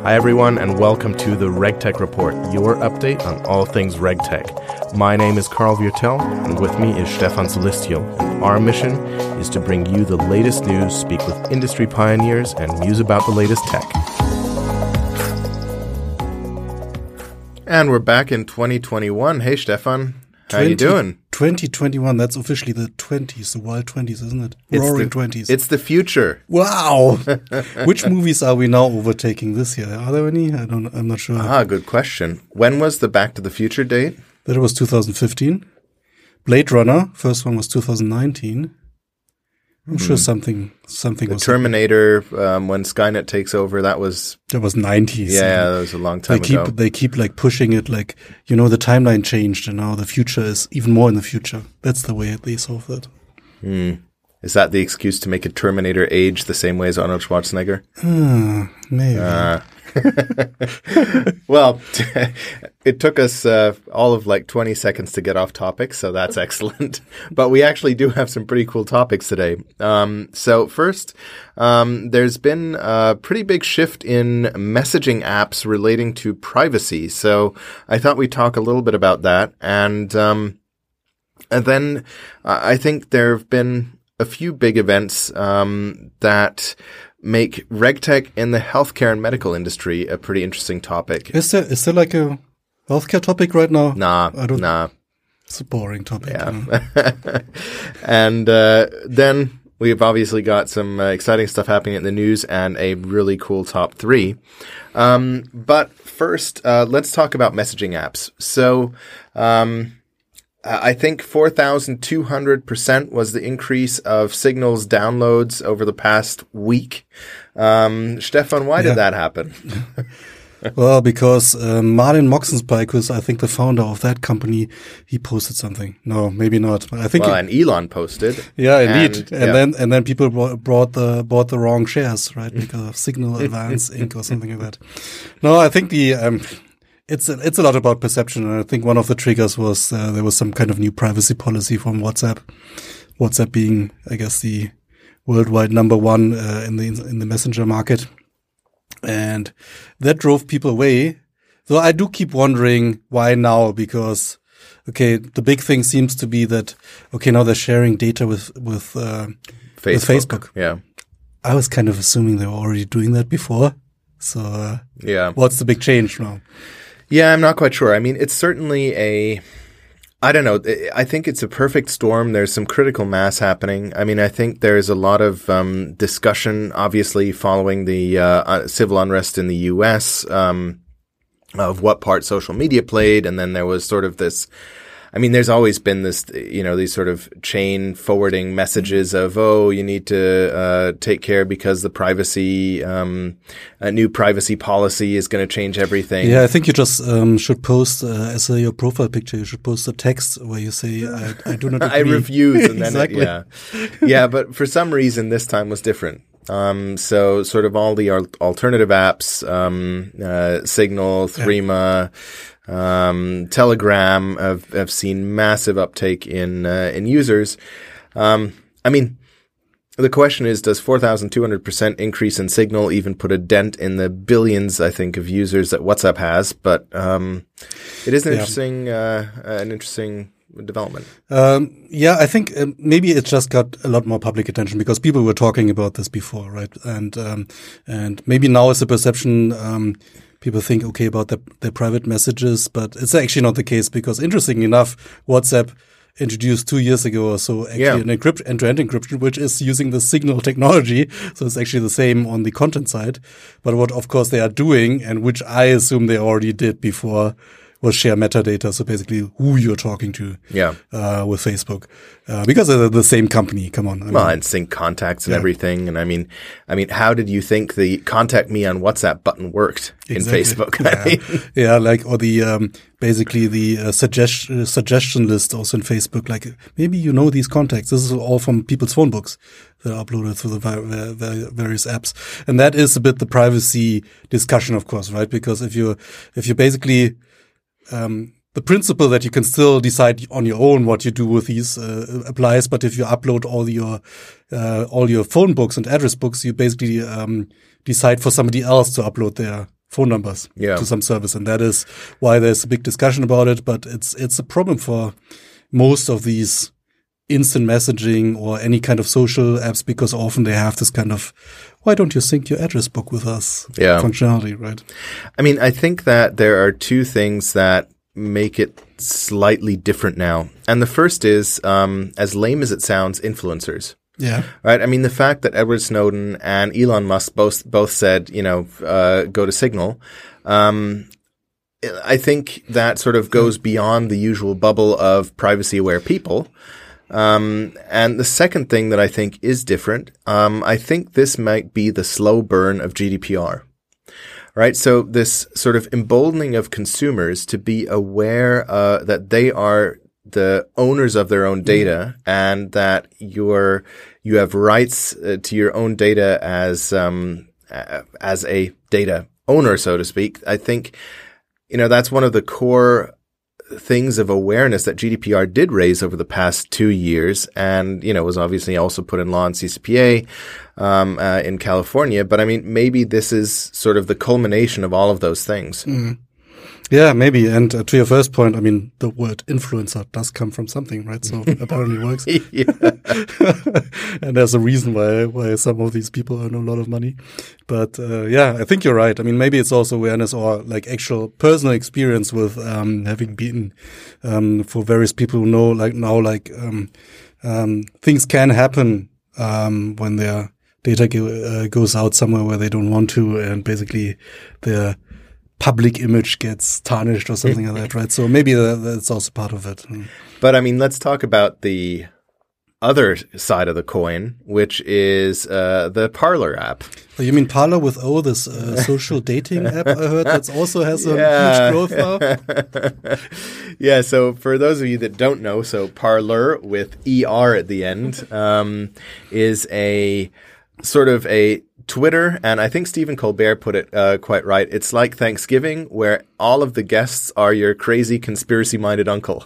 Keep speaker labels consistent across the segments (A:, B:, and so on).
A: Hi everyone, and welcome to the RegTech Report, your update on all things RegTech. My name is Carl Viertel, and with me is Stefan Solistio. And our mission is to bring you the latest news, speak with industry pioneers, and muse about the latest tech. And we're back in 2021. Hey Stefan, how you doing?
B: 2021, that's officially the 20s, the wild 20s, isn't it? Roaring 20s.
A: It's the future.
B: Wow! Which movies are we now overtaking this year? Are there any? I'm not sure.
A: Good question. When was the Back to the Future date?
B: That was 2015. Blade Runner, first one was 2019. I'm sure something
A: The
B: was
A: Terminator, when Skynet takes over, that was
B: 90s.
A: Yeah, that was a long time ago.
B: They keep like pushing it, like, the timeline changed and now the future is even more in the future. That's the way they solve that.
A: Is that the excuse to make a Terminator age the same way as Arnold Schwarzenegger?
B: Maybe.
A: Well, it took us all of like 20 seconds to get off topic, so that's excellent. But we actually do have some pretty cool topics today. So first, there's been a pretty big shift in messaging apps relating to privacy. So I thought we'd talk a little bit about that. And then I think there have been a few big events that make RegTech in the healthcare and medical industry a pretty interesting topic.
B: Is there like a healthcare topic right now?
A: Nah.
B: It's a boring topic.
A: Yeah. And then we've obviously got some exciting stuff happening in the news and a really cool top 3. But first, let's talk about messaging apps. So, I think 4,200% was the increase of Signal's downloads over the past week. Stefan, why did that happen?
B: Well, because Martin Moxenspike, who's I think the founder of that company, he posted something. No, maybe not. I think
A: and Elon posted.
B: Yeah, indeed. And then people bought the wrong shares, right? Because of Signal Advance Inc. or something like that. No, I think It's a lot about perception, and I think one of the triggers was there was some kind of new privacy policy from WhatsApp. WhatsApp being, I guess, the worldwide number one in the messenger market, and that drove people away. So I do keep wondering why now, because the big thing seems to be that now they're sharing data with Facebook.
A: Yeah,
B: I was kind of assuming they were already doing that before. So what's the big change now?
A: Yeah, I'm not quite sure. I mean, it's certainly I don't know. I think it's a perfect storm. There's some critical mass happening. I mean, I think there's a lot of discussion, obviously, following the civil unrest in the U.S., of what part social media played. And then there was sort of this, I mean, there's always been this, these sort of chain forwarding messages of, you need to take care because the privacy, a new privacy policy is going to change everything.
B: Yeah, I think you just should post as your profile picture. You should post a text where you say, "I do not agree."
A: I refuse, and then
B: exactly.
A: Yeah. But for some reason, this time was different. So sort of all the alternative apps, Signal, Threema. Telegram have seen massive uptake in users. I mean, the question is, does 4,200% increase in Signal even put a dent in the billions, I think, of users that WhatsApp has? But it is an interesting development.
B: I think maybe it just got a lot more public attention because people were talking about this before, right? And maybe now it's a perception. People think, about their private messages, but it's actually not the case because, interestingly enough, WhatsApp introduced 2 years ago or so actually an end-to-end encryption, which is using the Signal technology. So it's actually the same on the content side. But what, of course, they are doing, and which I assume they already did before, was share metadata. So basically who you're talking to with Facebook. Because they're the same company. Come on.
A: And sync contacts and everything. And I mean, how did you think the contact me on WhatsApp button worked in Facebook?
B: Or the, basically the suggestion list also in Facebook. Like, maybe these contacts. This is all from people's phone books that are uploaded through the various apps. And that is a bit the privacy discussion, of course, right? Because if you basically, the principle that you can still decide on your own what you do with these applies, but if you upload all your phone books and address books, you basically decide for somebody else to upload phone numbers to some service. And that is why there's a big discussion about it. But it's a problem for most of these instant messaging or any kind of social apps, because often they have this kind of, why don't you sync your address book with us functionality, right?
A: I mean, I think that there are two things that make it slightly different now. And the first is, as lame as it sounds, influencers.
B: Yeah.
A: Right. I mean, the fact that Edward Snowden and Elon Musk both said, go to Signal, I think that sort of goes beyond the usual bubble of privacy-aware people. And the second thing that I think is different, I think this might be the slow burn of GDPR. Right. So this sort of emboldening of consumers to be aware that they are the owners of their own data, and that you have rights to your own data as a data owner, so to speak. I think, that's one of the core things of awareness that GDPR did raise over the past 2 years, and, was obviously also put in law in CCPA, in California. But I mean, maybe this is sort of the culmination of all of those things.
B: Mm. Yeah, maybe. And to your first point, I mean, the word influencer does come from something, right? So apparently it works. And there's a reason why some of these people earn a lot of money. But I think you're right. I mean, maybe it's also awareness or like actual personal experience with having been for various people who know things can happen when their data goes out somewhere where they don't want to, and basically their public image gets tarnished or something like that, right? So maybe that's also part of it.
A: But I mean, let's talk about the other side of the coin, which is the Parler app.
B: Oh, you mean Parler with this social dating app? I heard that also has a huge growth now.
A: Yeah. So for those of you that don't know, so Parler with ER at the end is a sort of a Twitter, and I think Stephen Colbert put it quite right. It's like Thanksgiving, where all of the guests are your crazy conspiracy-minded uncle.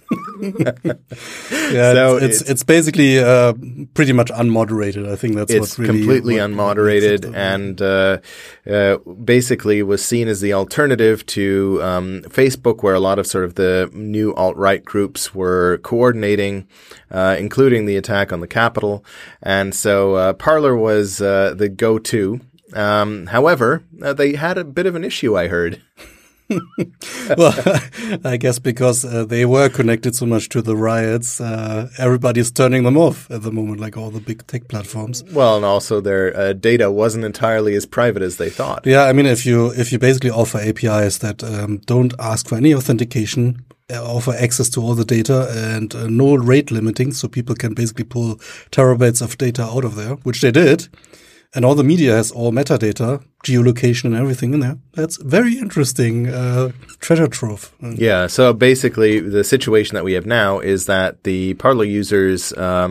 B: Yeah, so it's basically pretty much unmoderated. I think that's what's really
A: completely unmoderated, and basically was seen as the alternative to Facebook, where a lot of sort of the new alt-right groups were coordinating, including the attack on the Capitol. And so Parler was the go-to. However, they had a bit of an issue, I heard.
B: Well, I guess because they were connected so much to the riots, everybody's turning them off at the moment, like all the big tech platforms.
A: Well, and also their data wasn't entirely as private as they thought.
B: Yeah, I mean, if you basically offer APIs that don't ask for any authentication, offer access to all the data and no rate limiting, so people can basically pull terabytes of data out of there, which they did. And all the media has all metadata, geolocation and everything in there. That's very interesting treasure trove.
A: Yeah, so basically the situation that we have now is that the Parler users'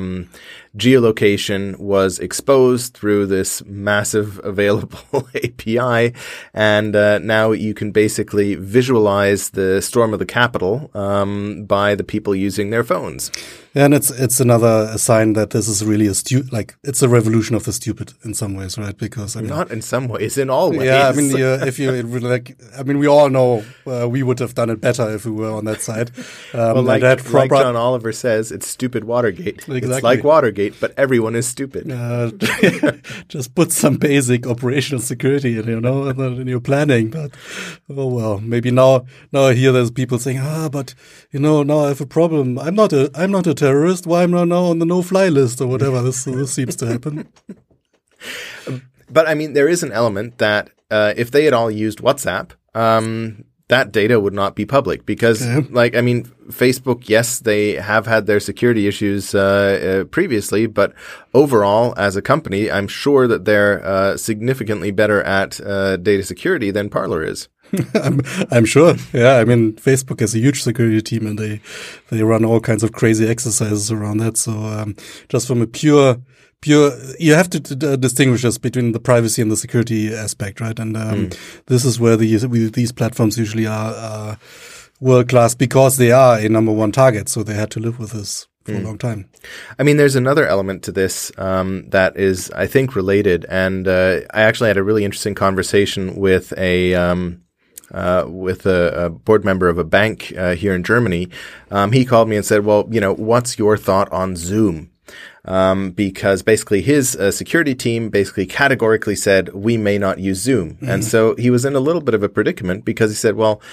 A: geolocation was exposed through this massive available API, and now you can basically visualize the storm of the Capitol by the people using their phones.
B: And it's another sign that this is really it's a revolution of the stupid in some ways, right? Because
A: not in some ways, in all ways.
B: Yeah, I mean, we all know we would have done it better if we were on that side.
A: Well, like John Oliver says, it's stupid Watergate. Exactly. It's like Watergate, but everyone is stupid.
B: Just put some basic operational security in your planning. But oh well, maybe now I hear there's people saying, but now I have a problem. I'm not a terrorist. Why am I now on the no-fly list or whatever? This seems to happen.
A: But I mean, there is an element that if they had all used WhatsApp, that data would not be public because, Facebook, yes, they have had their security issues previously, but overall, as a company, I'm sure that they're significantly better at data security than Parler is.
B: I'm sure. Yeah, I mean, Facebook has a huge security team, and they run all kinds of crazy exercises around that. So just from a pure, you have to distinguish us between the privacy and the security aspect, right? And this is where these platforms usually are world class because they are a number one target. So they had to live with this for a long time.
A: I mean, there's another element to this that is, I think, related. And I actually had a really interesting conversation with a board member of a bank here in Germany. He called me and said, well, what's your thought on Zoom? Because basically his security team basically categorically said, we may not use Zoom. Mm-hmm. And so he was in a little bit of a predicament because he said, well,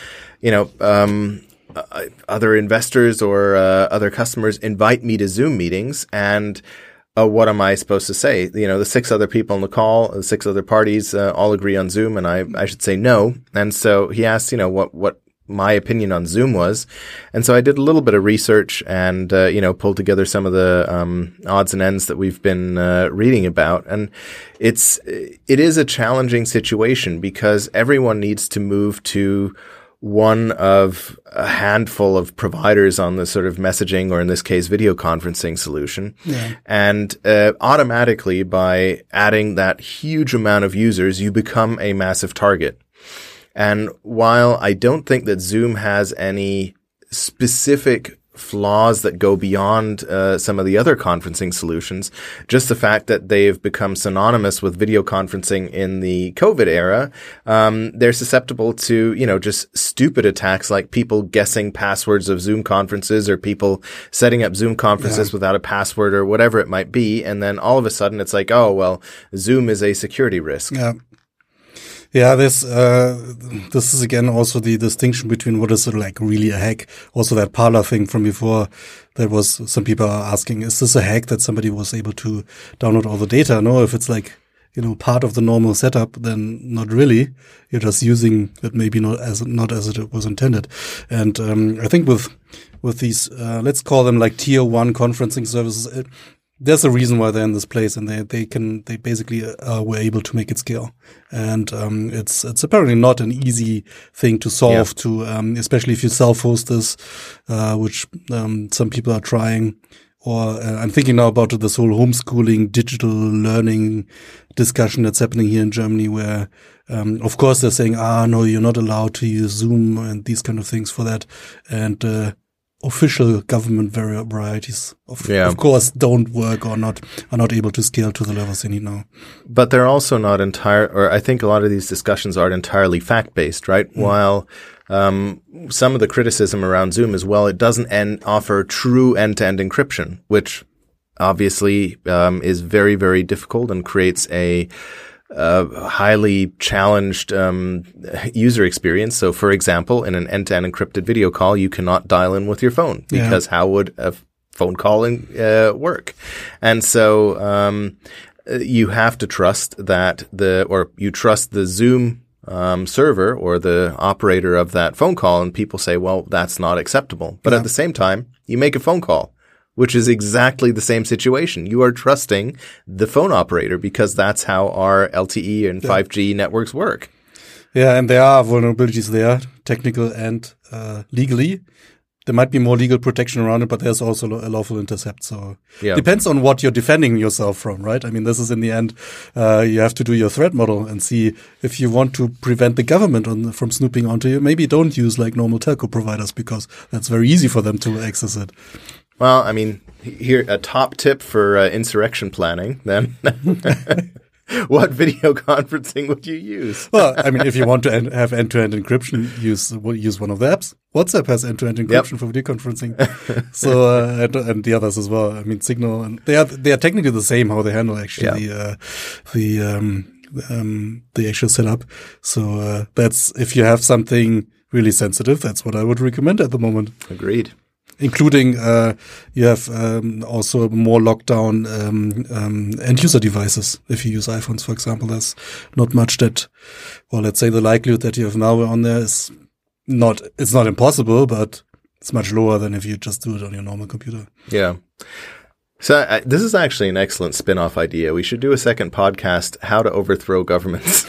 A: other investors or other customers invite me to Zoom meetings, and what am I supposed to say? The 6 other people on the call, the 6 other parties all agree on Zoom, and I should say no. And so he asked, what my opinion on Zoom was. And so I did a little bit of research and, pulled together some of the odds and ends that we've been reading about. And it is a challenging situation because everyone needs to move to one of a handful of providers on the sort of messaging, or in this case, video conferencing solution. Yeah. And automatically, by adding that huge amount of users, you become a massive target. And while I don't think that Zoom has any specific flaws that go beyond some of the other conferencing solutions, just the fact that they've become synonymous with video conferencing in the COVID era, they're susceptible to, just stupid attacks like people guessing passwords of Zoom conferences, or people setting up Zoom conferences without a password or whatever it might be. And then all of a sudden it's like, oh, well, Zoom is a security risk.
B: Yeah. Yeah, this is again also the distinction between what is like really a hack. Also that Parler thing from before, that was, some people are asking, is this a hack that somebody was able to download all the data? No, if it's like, part of the normal setup, then not really. You're just using it maybe not as it was intended. And, I think with these, let's call them like tier 1 conferencing services, there's a reason why they're in this place, and they basically were able to make it scale. And it's apparently not an easy thing to solve, especially if you self-host this, which some people are trying. Or I'm thinking now about this whole homeschooling, digital learning discussion that's happening here in Germany, where of course they're saying, no, you're not allowed to use Zoom and these kind of things for that. And official government varieties of course don't work, or are not able to scale to the levels they need now.
A: But they're also not I think a lot of these discussions aren't entirely fact-based, right? While some of the criticism around Zoom is, well, it doesn't offer true end-to-end encryption, which obviously is very, very difficult and creates a highly challenged user experience. So, for example, in an end-to-end encrypted video call, you cannot dial in with your phone, because how would a phone call work? And so you have to trust that you trust the Zoom server or the operator of that phone call, and people say, well, that's not acceptable. But at the same time, you make a phone call, which is exactly the same situation. You are trusting the phone operator because that's how our LTE and 5G networks work.
B: Yeah, and there are vulnerabilities there, technical and legally. There might be more legal protection around it, but there's also a lawful intercept. So depends on what you're defending yourself from, right? I mean, this is in the end, you have to do your threat model and see if you want to prevent the government from snooping onto you. Maybe don't use like normal telco providers, because that's very easy for them to access it.
A: Well, I mean, here, a top tip for insurrection planning, then. What video conferencing would you use?
B: Well, I mean, if you want to have end-to-end encryption, use one of the apps. WhatsApp has end-to-end encryption for video conferencing. So, and the others as well. I mean, Signal, and they are technically the same how they handle actually the actual setup. So, that's, if you have something really sensitive, that's what I would recommend at the moment.
A: Agreed.
B: Including, you have also more lockdown end-user devices. If you use iPhones, for example, there's not much that, well, let's say the likelihood that you have malware on there it's not impossible, but it's much lower than if you just do it on your normal computer.
A: Yeah. So this is actually an excellent spin-off idea. We should do a second podcast, How to Overthrow Governments.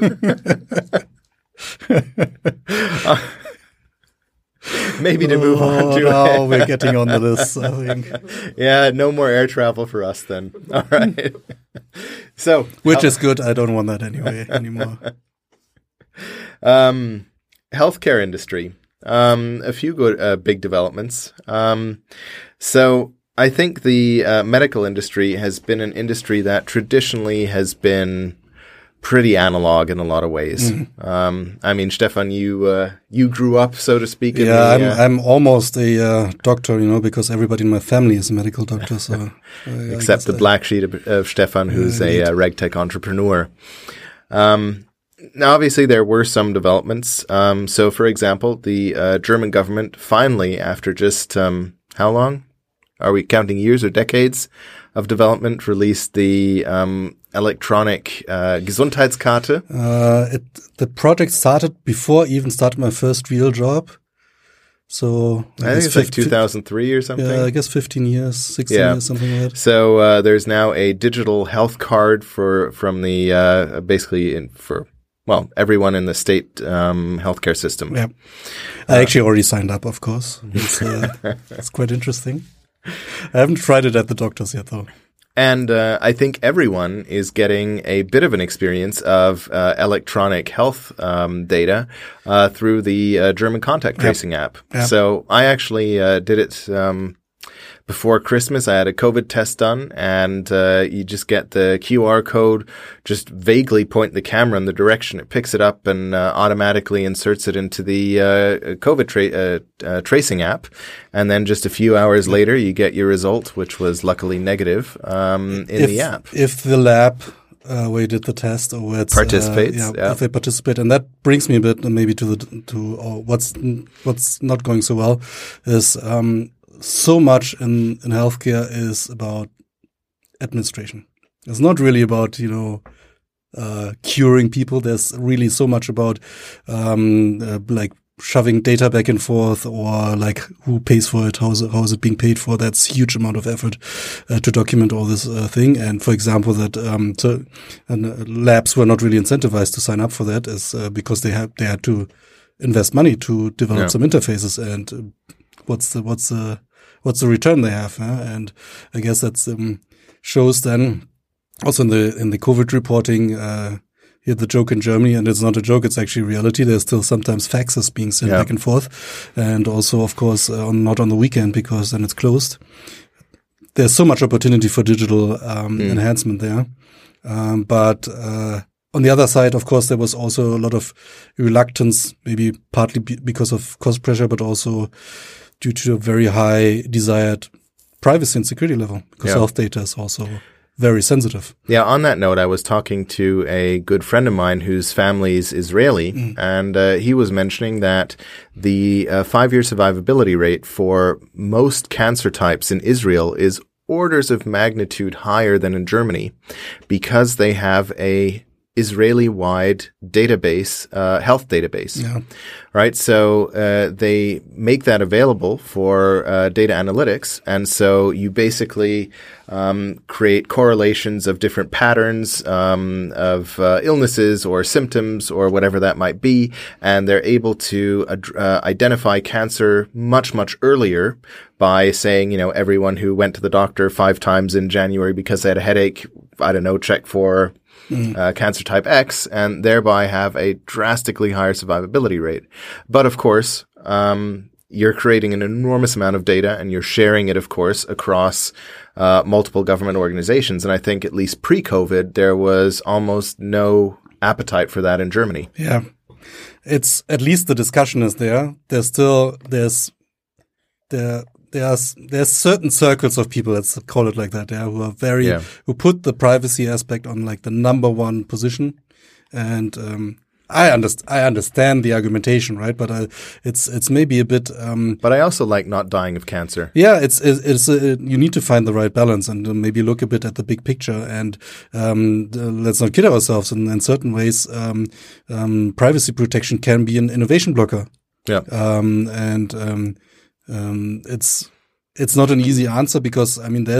A: Maybe to move on to
B: now we're getting on the list, I think.
A: Yeah, no more air travel for us then. All right. So,
B: which is good. I don't want that anymore.
A: Healthcare industry. A few good big developments. So I think the medical industry has been an industry that traditionally has been pretty analog in a lot of ways. I mean, Stefan, you grew up, so to speak.
B: I'm almost a doctor, because everybody in my family is a medical doctor. So
A: except the black sheep of Stefan, who's a RegTech entrepreneur. Now, obviously, there were some developments. So, for example, the German government finally, after just how long? Are we counting years or decades of development, released the electronic Gesundheitskarte?
B: The project started before I even started my first real job. So
A: I think it's like 2003 or something.
B: Yeah, I guess 15 years, 16 years, something like that.
A: So there's now a digital health card from the for everyone in the state healthcare system.
B: Yeah, I actually already signed up. Of course, it's quite interesting. I haven't tried it at the doctors yet, though.
A: And I think everyone is getting a bit of an experience of electronic health data through the German contact tracing app. Yep. So I actually did it before Christmas. I had a COVID test done, and you just get the QR code, just vaguely point the camera in the direction. It picks it up and automatically inserts it into the COVID tracing app. And then just a few hours later, you get your result, which was luckily negative in the app.
B: If the lab where you did the test or it's
A: participates,
B: if they participate, and that brings me a bit maybe to what's not going so well is so much in healthcare is about administration. It's not really about curing people. There's really so much about like shoving data back and forth, or like who pays for it, how is it being paid for. That's a huge amount of effort to document all this thing. And for example, that labs were not really incentivized to sign up for that, is because they had to invest money to develop some interfaces. And what's the return they have? And I guess that's shows then also in the COVID reporting. Here the joke in Germany, and it's not a joke, it's actually reality. There's still sometimes faxes being sent back and forth. And also, of course, not on the weekend, because then it's closed. There's so much opportunity for digital enhancement there. But on the other side, of course, there was also a lot of reluctance, maybe partly because of cost pressure, but also due to a very high desired privacy and security level, because health data is also very sensitive.
A: Yeah, on that note, I was talking to a good friend of mine whose family is Israeli, and he was mentioning that the 5-year survivability rate for most cancer types in Israel is orders of magnitude higher than in Germany, because they have a Israeli-wide database, health database, right? So they make that available for data analytics, and so you basically create correlations of different patterns of illnesses or symptoms or whatever that might be, and they're able to identify cancer much, much earlier by saying, everyone who went to the doctor 5 times in January because they had a headache, check for cancer type X, and thereby have a drastically higher survivability rate. But of course, you're creating an enormous amount of data, and you're sharing it, of course, across multiple government organizations. And I think at least pre-COVID, there was almost no appetite for that in Germany.
B: Yeah. It's at least the discussion is there. There's certain circles of people, let's call it like that, who are who put the privacy aspect on like the number one position. And I understand the argumentation, right? But it's maybe a bit.
A: But I also like not dying of cancer.
B: Yeah, it's you need to find the right balance and maybe look a bit at the big picture. And let's not kid ourselves. And in certain ways, privacy protection can be an innovation blocker.
A: Yeah.
B: It's not an easy answer, because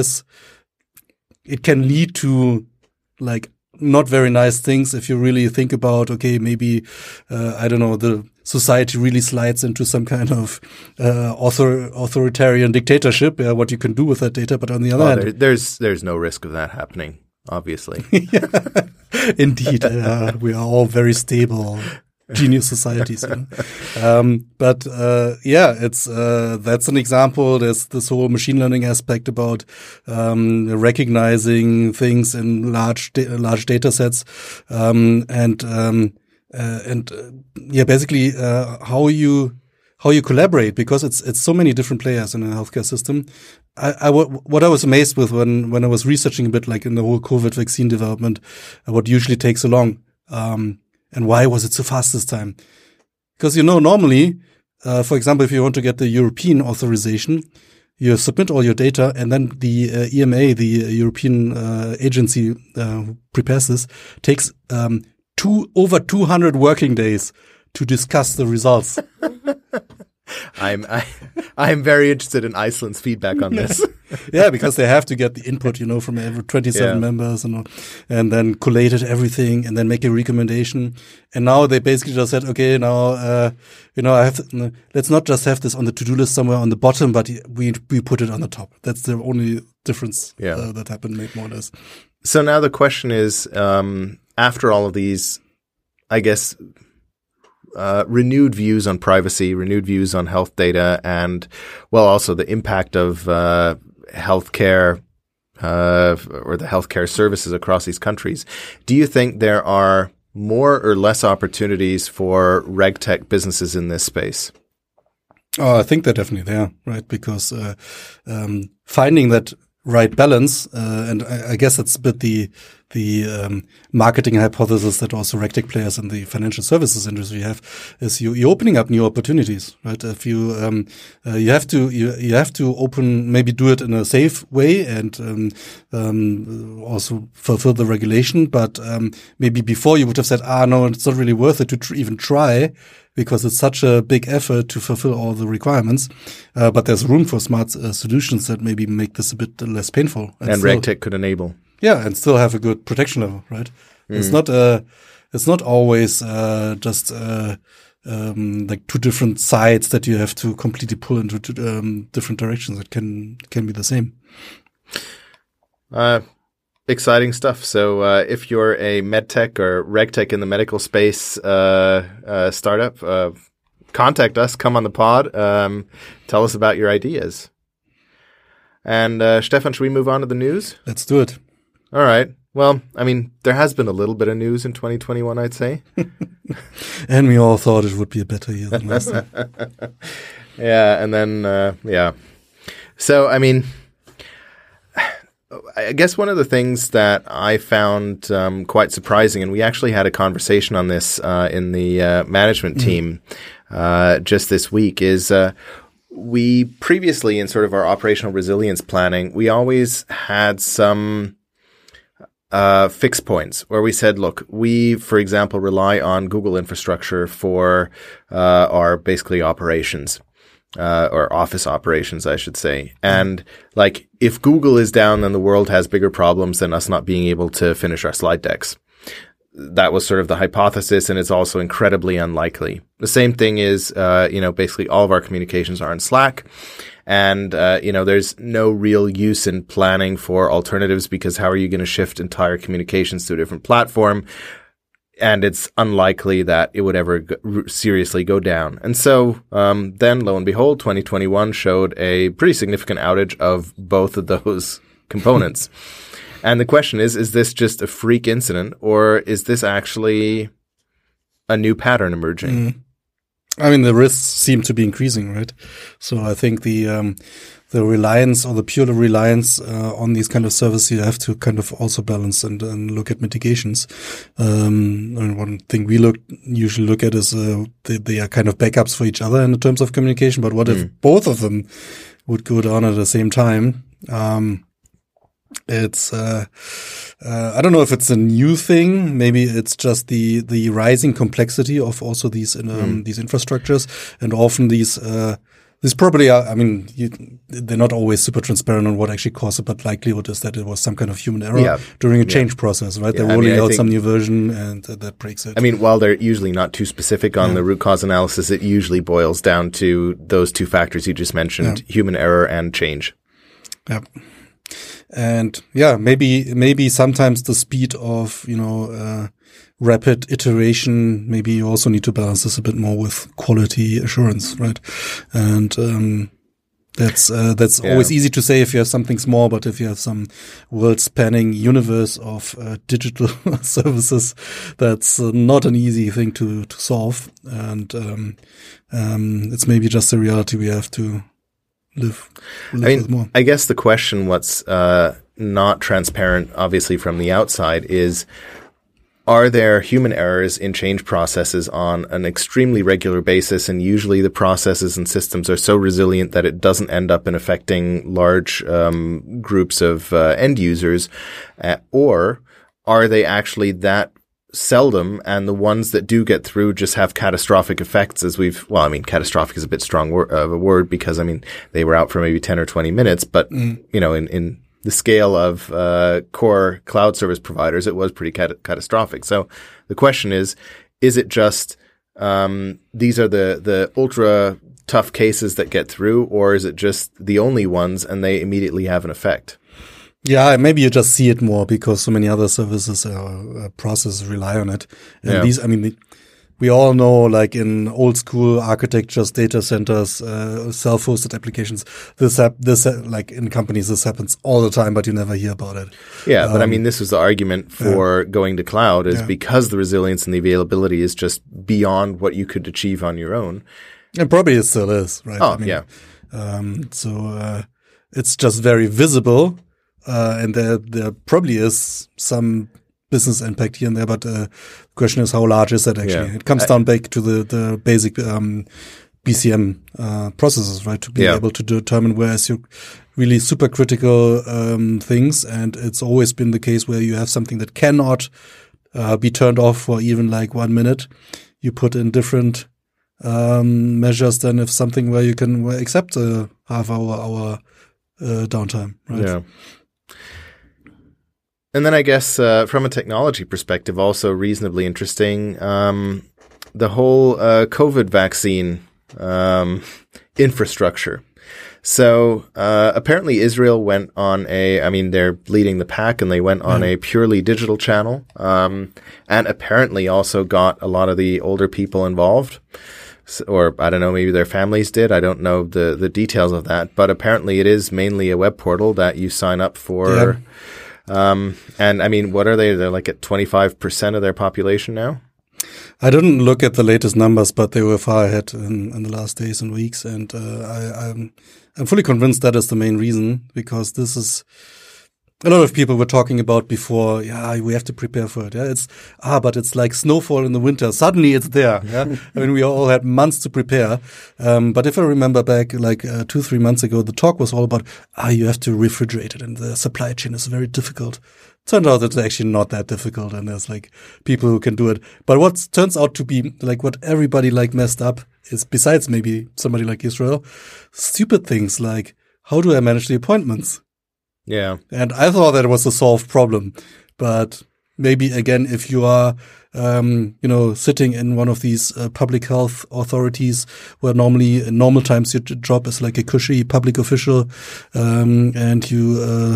B: it can lead to like not very nice things if you really think about, okay, maybe the society really slides into some kind of authoritarian dictatorship, what you can do with that data. But on the other hand,
A: there's no risk of that happening, obviously.
B: Indeed, we are all very stable. genius societies. But it's that's an example. There's this whole machine learning aspect about recognizing things in large data sets, basically how you collaborate, because it's so many different players in a healthcare system. What I was amazed with when I was researching a bit, like in the whole COVID vaccine development, what usually takes so long, and why was it so fast this time? Because, normally, for example, if you want to get the European authorization, you submit all your data, and then the EMA, the European agency who prepares this, takes over 200 working days to discuss the results.
A: I'm very interested in Iceland's feedback on this.
B: Yeah, because they have to get the input, from every 27 members and then collated everything and then make a recommendation. And now they basically just said, okay, now, let's not just have this on the to-do list somewhere on the bottom, but we put it on the top. That's the only difference that happened, more or less.
A: So now the question is, after all of these, I guess, renewed views on privacy, renewed views on health data, and, also the impact of healthcare or the healthcare services across these countries. Do you think there are more or less opportunities for RegTech businesses in this space?
B: Oh, I think they're definitely there, right? Because finding that right balance, and I guess that's a bit the marketing hypothesis that also RegTech players in the financial services industry have, is you're opening up new opportunities, right? If you have to open, maybe do it in a safe way and also fulfill the regulation, but maybe before you would have said, no, it's not really worth it to even try, because it's such a big effort to fulfill all the requirements. But there's room for smart solutions that maybe make this a bit less painful.
A: And RegTech could enable.
B: Yeah, and still have a good protection level, right? It's not always just like two different sides that you have to completely pull into different directions. It can be the same.
A: Exciting stuff. So if you're a medtech or regtech in the medical space startup, contact us, come on the pod, tell us about your ideas. And Stefan, should we move on to the news?
B: Let's do it.
A: All right. Well, I mean, there has been a little bit of news in 2021, I'd say.
B: And we all thought it would be a better year than last time.
A: Yeah, and then, So, I mean, I guess one of the things that I found quite surprising, and we actually had a conversation on this in the management team just this week, is we previously, in sort of our operational resilience planning, we always had some fixed points where we said, look, we, for example, rely on Google infrastructure for our basically operations. Or office operations, I should say. And like, if Google is down, then the world has bigger problems than us not being able to finish our slide decks. That was sort of the hypothesis, and it's also incredibly unlikely. The same thing is, basically all of our communications are in Slack. And, there's no real use in planning for alternatives, because how are you going to shift entire communications to a different platform? And it's unlikely that it would ever seriously go down. And so then, lo and behold, 2021 showed a pretty significant outage of both of those components. And the question is this just a freak incident, or is this actually a new pattern emerging?
B: I mean, the risks seem to be increasing, right? So I think the reliance, or the pure reliance on these kind of services, you have to kind of also balance and look at mitigations. And one thing we usually look at is they are kind of backups for each other in terms of communication. But what if both of them would go down at the same time? It's I don't know if it's a new thing. Maybe it's just the rising complexity of also these infrastructures, and often these probably are, I mean, they're not always super transparent on what actually caused it, but likelihood is that it was some kind of human error during a change process, right? They're rolling out some new version, and that breaks it.
A: I mean, while they're usually not too specific on the root cause analysis, it usually boils down to those two factors you just mentioned, human error and change.
B: Yeah. And maybe sometimes the speed of, rapid iteration, maybe you also need to balance this a bit more with quality assurance, right? And that's always easy to say if you have something small, but if you have some world-spanning universe of digital services, that's not an easy thing to solve. And it's maybe just a reality we have to live with more.
A: I guess the question, what's not transparent, obviously, from the outside is, are there human errors in change processes on an extremely regular basis? And usually the processes and systems are so resilient that it doesn't end up in affecting large groups of end users. Or are they actually that seldom, and the ones that do get through just have catastrophic effects, catastrophic is a bit strong of a word, because, they were out for maybe 10 or 20 minutes, but, in the scale of core cloud service providers, it was pretty catastrophic. So the question is it just these are the ultra tough cases that get through, or is it just the only ones and they immediately have an effect?
B: Yeah, maybe you just see it more because so many other services or processes rely on it. And these, we all know, like in old school architectures, data centers, self-hosted applications, this like in companies, this happens all the time, but you never hear about it.
A: Yeah, but this was the argument for going to cloud is because the resilience and the availability is just beyond what you could achieve on your own.
B: And probably it still is, right? So it's just very visible, and there probably is some business impact here and there, but the question is, how large is that actually? Yeah. It comes down back to the basic BCM processes, right? To be able to determine where is your really super critical things, and it's always been the case where you have something that cannot be turned off for even like 1 minute. You put in different measures than if something where you can accept a half hour downtime, right?
A: Yeah. And then I guess from a technology perspective, also reasonably interesting, the whole COVID vaccine infrastructure. So apparently Israel went on they're leading the pack, and they went on a purely digital channel, and apparently also got a lot of the older people involved. Or I don't know, maybe their families did. I don't know the details of that. But apparently it is mainly a web portal that you sign up for. Yeah. What are they? They're like at 25% of their population now?
B: I didn't look at the latest numbers, but they were far ahead in the last days and weeks. And I'm fully convinced that is the main reason, because this is a lot of people were talking about before. Yeah, we have to prepare for it. Yeah, but it's like snowfall in the winter. Suddenly it's there. Yeah, we all had months to prepare. But if I remember back, like 2-3 months ago, the talk was all about you have to refrigerate it, and the supply chain is very difficult. Turned out it's actually not that difficult, and there's like people who can do it. But what turns out to be like what everybody like messed up is, besides maybe somebody like Israel, stupid things like, how do I manage the appointments?
A: Yeah.
B: And I thought that was a solved problem. But maybe, again, if you are, sitting in one of these public health authorities where normally in normal times your job is like a cushy public official, and you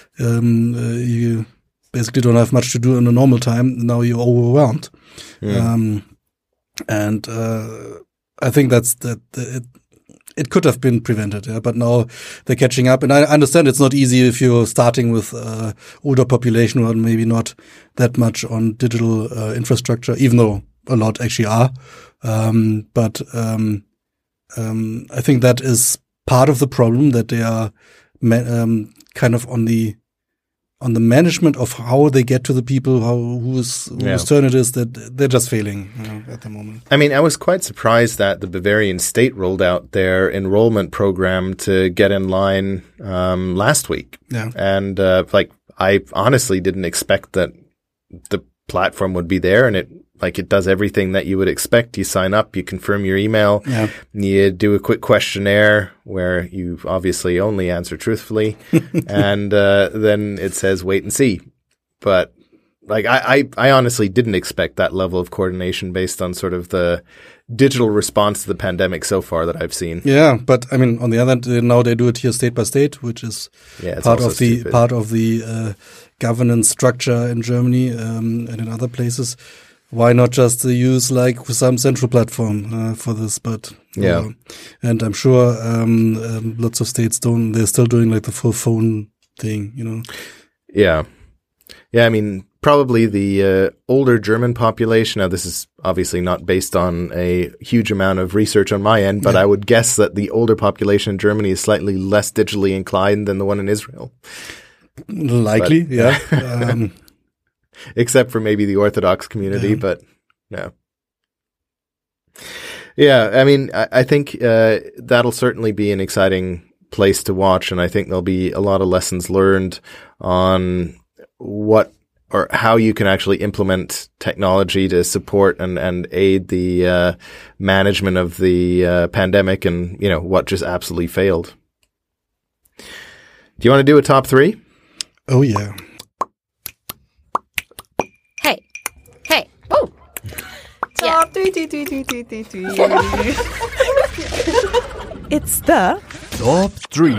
B: basically don't have much to do in a normal time, now you're overwhelmed. I think it could have been prevented, but now they're catching up. And I understand it's not easy if you're starting with older population who are maybe not that much on digital infrastructure, even though a lot actually are. I think that is part of the problem, that they are kind of on the management of how they get to the people, whose turn it is, that they're just failing at the moment.
A: I was quite surprised that the Bavarian state rolled out their enrollment program to get in line last week. Yeah. And I honestly didn't expect that the platform would be there, and it does everything that you would expect. You sign up, you confirm your email, you do a quick questionnaire where you obviously only answer truthfully, and then it says wait and see. But I honestly didn't expect that level of coordination based on sort of the digital response to the pandemic so far that I've seen.
B: Yeah, but on the other hand, now they do it here state by state, which is part of the governance structure in Germany and in other places. why not just use like some central platform for this? But and I'm sure lots of states don't. They're still doing like the full phone thing, you know.
A: Yeah. I mean, probably the older German population. Now, this is obviously not based on a huge amount of research on my end, but I would guess that the older population in Germany is slightly less digitally inclined than the one in Israel.
B: Likely, yeah.
A: Except for maybe the Orthodox community, but no. Yeah, I mean, I think that'll certainly be an exciting place to watch, and I think there'll be a lot of lessons learned on what or how you can actually implement technology to support and aid the management of the pandemic, and you know what just absolutely failed. Do you want to do a top 3?
B: Oh yeah.
C: Hey. Oh.
D: Top 3. It's the
E: Top 3.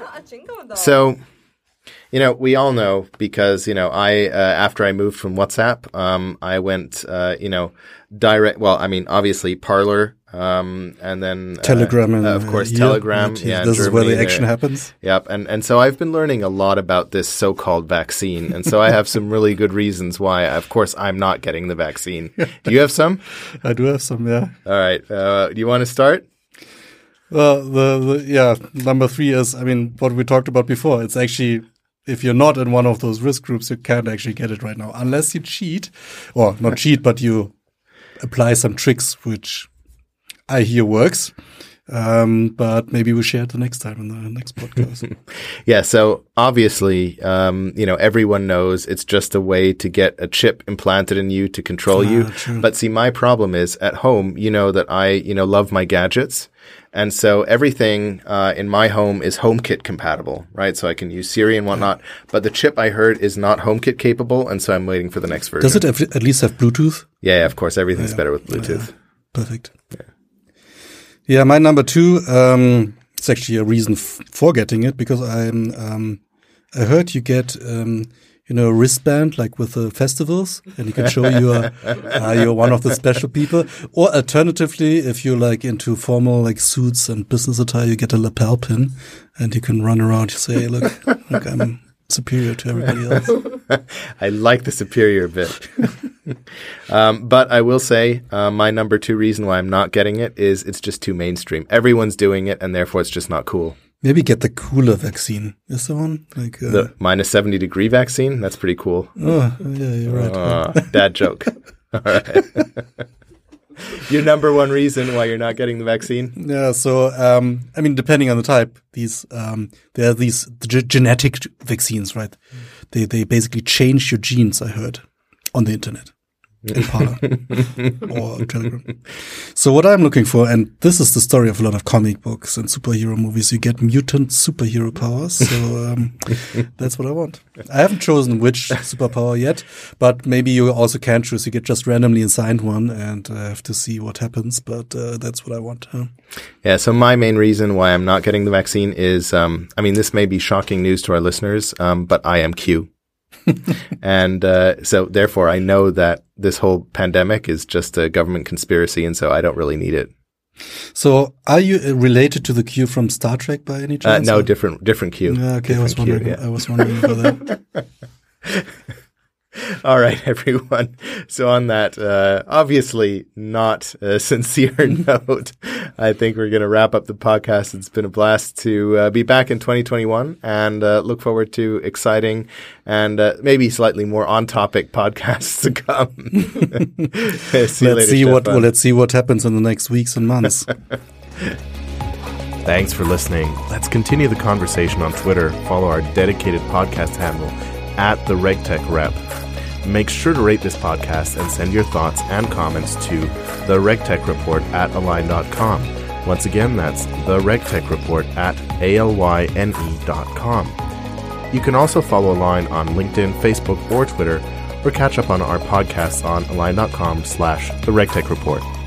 A: So, you know, we all know because, you know, I after I moved from WhatsApp, I went, direct. Well, I mean, obviously Parler, and then
B: Telegram, and
A: of course Telegram.
B: Yeah, this is where the action happens.
A: Yep, and so I've been learning a lot about this so-called vaccine, and so I have some really good reasons why. Of course, I'm not getting the vaccine. Do you have some?
B: I do have some. Yeah.
A: All right. Do you want to start?
B: Well, number 3 is, I mean, what we talked about before. It's actually, if you're not in one of those risk groups, you can't actually get it right now, unless you cheat, or not cheat, but you apply some tricks, which I hear works. But maybe we'll share it the next time in the next podcast.
A: Yeah. So obviously, everyone knows it's just a way to get a chip implanted in you to control you.
B: True.
A: But see, my problem is at home, you know, that I, love my gadgets. And so everything in my home is HomeKit compatible, right? So I can use Siri and whatnot. But the chip I heard is not HomeKit capable, and so I'm waiting for the next version.
B: Does it at least have Bluetooth?
A: Yeah, of course. Everything's better with Bluetooth.
B: Perfect. Yeah, my number 2, it's actually a reason for getting it, because I heard you get, a wristband like with the festivals, and you can show you're one of the special people. Or alternatively, if you're like into formal like suits and business attire, you get a lapel pin, and you can run around. You say, hey, look, I'm superior to everybody else.
A: I like the superior bit. But I will say my number 2 reason why I'm not getting it is it's just too mainstream. Everyone's doing it, and therefore it's just not cool.
B: Maybe get the cooler vaccine. Is there one? Like
A: the minus 70 degree vaccine? That's pretty cool.
B: Oh, yeah, you're right.
A: Dad joke. All right. Your number 1 reason why you're not getting the vaccine?
B: Yeah, so, I mean, depending on the type, there are these genetic vaccines, right? They basically change your genes, I heard, on the internet. In Parler or Telegram. So what I'm looking for, and this is the story of a lot of comic books and superhero movies, you get mutant superhero powers. So that's what I want. I haven't chosen which superpower yet, but maybe you also can choose. You get just randomly assigned one, and have to see what happens. But that's what I want.
A: Yeah, so my main reason why I'm not getting the vaccine is, this may be shocking news to our listeners, but I am Q. And so therefore I know that this whole pandemic is just a government conspiracy, and so I don't really need it.
B: So are you related to the Q from Star Trek by any chance?
A: No, different Q.
B: Yeah, okay, I was wondering about that.
A: All right, everyone. So on that, obviously not a sincere note, I think we're going to wrap up the podcast. It's been a blast to be back in 2021, and look forward to exciting and maybe slightly more on-topic podcasts to come.
B: Let's see what happens in the next weeks and months.
E: Thanks for listening. Let's continue the conversation on Twitter. Follow our dedicated podcast handle @TheRegTechRep. Make sure to rate this podcast and send your thoughts and comments to the RegTech Report @align.com. Once again, that's the RegTech Report @alyne.com. You can also follow Align on LinkedIn, Facebook, or Twitter, or catch up on our podcasts on align.com/the RegTech Report.